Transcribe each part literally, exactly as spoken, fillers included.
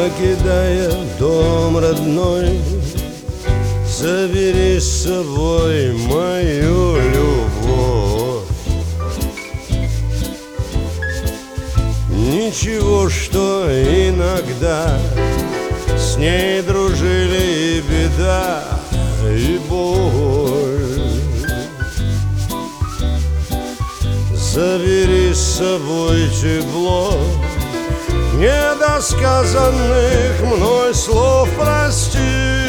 Покидая дом родной, забери с собой мою любовь. Ничего, что иногда с ней дружили и беда, и боль. Забери с собой тепло недосказанных мной слов, прости.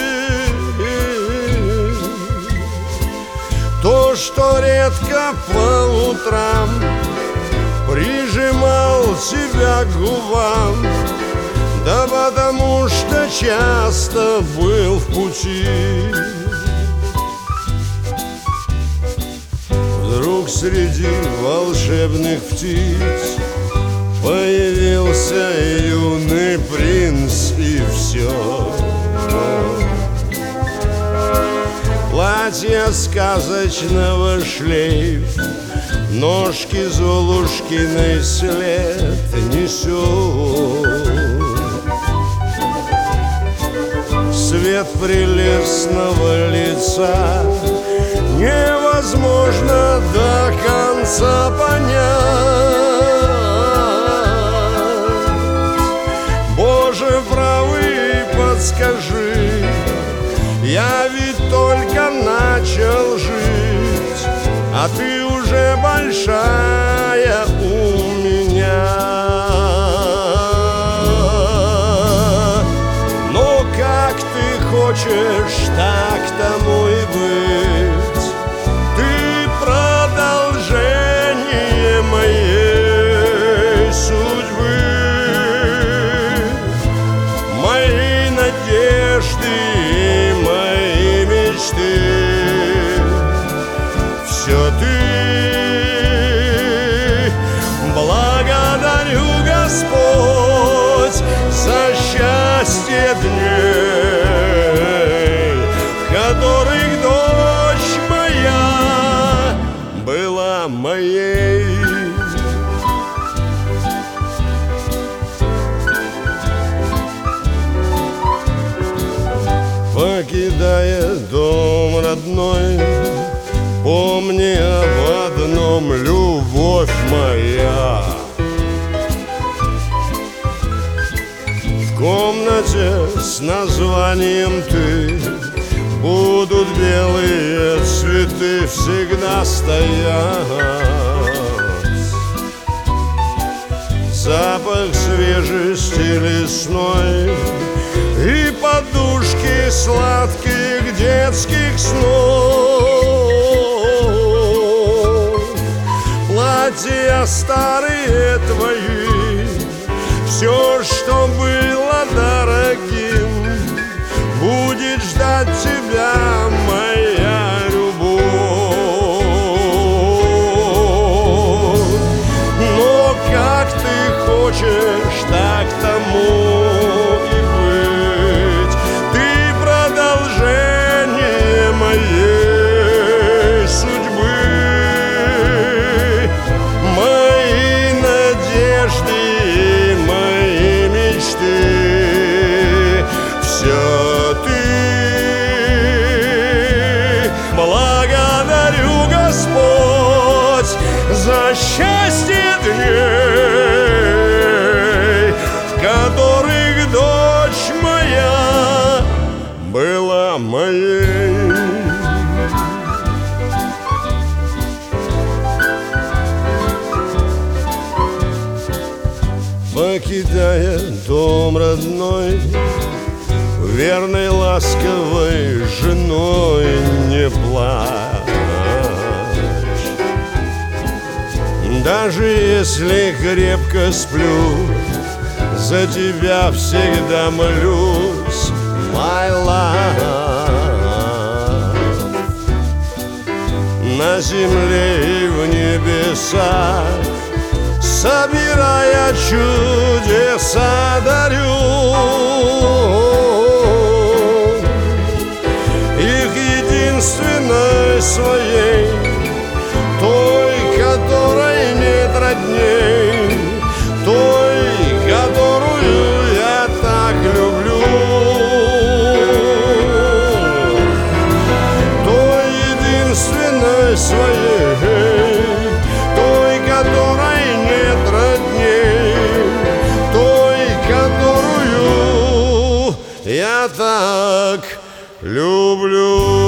То, что редко по утрам прижимал тебя к губам, да потому что часто был в пути. Вдруг среди волшебных птиц появился юный принц, и все. Платье сказочного шлейф, ножки Золушкиной след несет. Свет прелестного лица невозможно до конца понять. Боже правый, подскажи, я ведь только начал жить, а ты уже большая у меня. Но как ты хочешь, так тому и быть. Ты продолжение моей судьбы, моей надежды и моей мечты. Все ты. Благодарю, Господь, за счастье дней, в которых дочь моя была моей. Покидая дом родной, помни об одном, любовь моя. В комнате с названием «Ты» будут белые цветы всегда стоять. Запах свежести лесной и подушки сладких детских снов. Платья старые твои, все, что было дорогим, будет ждать тебя моя любовь. Но как ты хочешь, так тому и быть. Ты продолжение моей судьбы, мои надежды и мои мечты. Все ты. Благодарю, Господь, за счастье дней, в которых дочь моя была моей. Покидая дом родной, верной ласковой женой не плачь. Даже если крепко сплю, за тебя всегда молюсь, my love. На земле и в небесах, собирая чудеса, дарю их единственной своей, той, которой нет родней, той, которую я так люблю. я так люблю.